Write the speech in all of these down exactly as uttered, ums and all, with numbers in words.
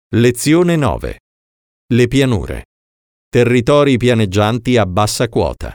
Lezione nove. Le pianure. Territori pianeggianti a bassa quota.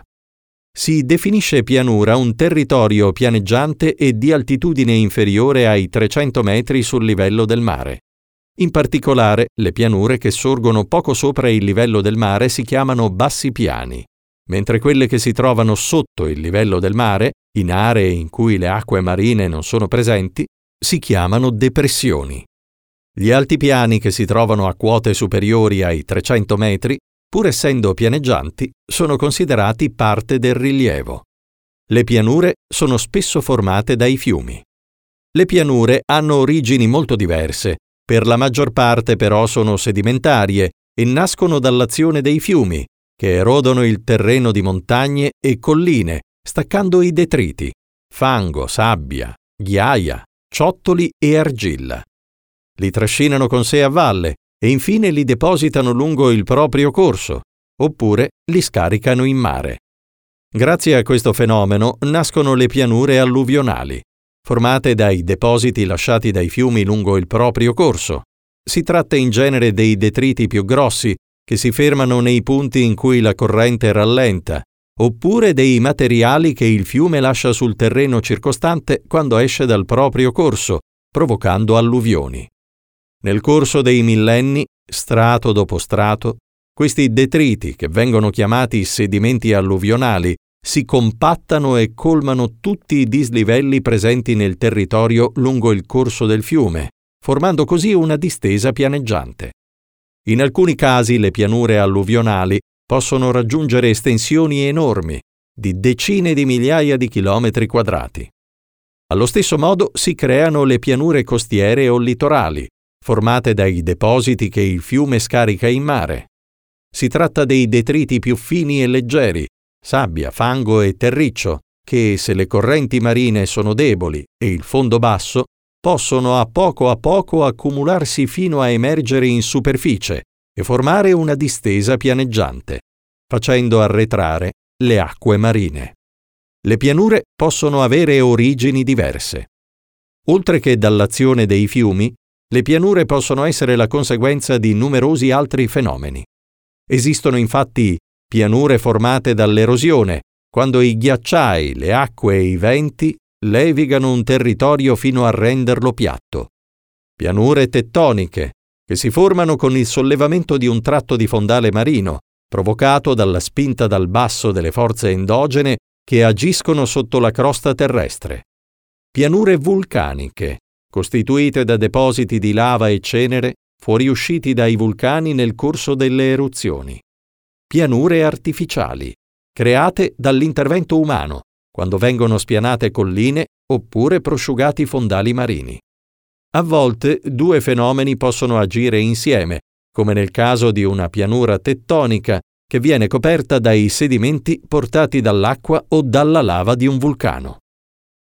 Si definisce pianura un territorio pianeggiante e di altitudine inferiore ai trecento metri sul livello del mare. In particolare, le pianure che sorgono poco sopra il livello del mare si chiamano bassi piani, mentre quelle che si trovano sotto il livello del mare, in aree in cui le acque marine non sono presenti, si chiamano depressioni. Gli altipiani che si trovano a quote superiori ai trecento metri, pur essendo pianeggianti, sono considerati parte del rilievo. Le pianure sono spesso formate dai fiumi. Le pianure hanno origini molto diverse, per la maggior parte però sono sedimentarie e nascono dall'azione dei fiumi, che erodono il terreno di montagne e colline, staccando i detriti, fango, sabbia, ghiaia, ciottoli e argilla. Li trascinano con sé a valle e infine li depositano lungo il proprio corso, oppure li scaricano in mare. Grazie a questo fenomeno nascono le pianure alluvionali, formate dai depositi lasciati dai fiumi lungo il proprio corso. Si tratta in genere dei detriti più grossi, che si fermano nei punti in cui la corrente rallenta, oppure dei materiali che il fiume lascia sul terreno circostante quando esce dal proprio corso, provocando alluvioni. Nel corso dei millenni, strato dopo strato, questi detriti, che vengono chiamati sedimenti alluvionali, si compattano e colmano tutti i dislivelli presenti nel territorio lungo il corso del fiume, formando così una distesa pianeggiante. In alcuni casi le pianure alluvionali possono raggiungere estensioni enormi, di decine di migliaia di chilometri quadrati. Allo stesso modo si creano le pianure costiere o litorali, formate dai depositi che il fiume scarica in mare. Si tratta dei detriti più fini e leggeri, sabbia, fango e terriccio, che, se le correnti marine sono deboli e il fondo basso, possono a poco a poco accumularsi fino a emergere in superficie e formare una distesa pianeggiante, facendo arretrare le acque marine. Le pianure possono avere origini diverse. Oltre che dall'azione dei fiumi, le pianure possono essere la conseguenza di numerosi altri fenomeni. Esistono infatti pianure formate dall'erosione, quando i ghiacciai, le acque e i venti levigano un territorio fino a renderlo piatto. Pianure tettoniche, che si formano con il sollevamento di un tratto di fondale marino, provocato dalla spinta dal basso delle forze endogene che agiscono sotto la crosta terrestre. Pianure vulcaniche, costituite da depositi di lava e cenere fuoriusciti dai vulcani nel corso delle eruzioni. Pianure artificiali, create dall'intervento umano, quando vengono spianate colline oppure prosciugati fondali marini. A volte due fenomeni possono agire insieme, come nel caso di una pianura tettonica che viene coperta dai sedimenti portati dall'acqua o dalla lava di un vulcano.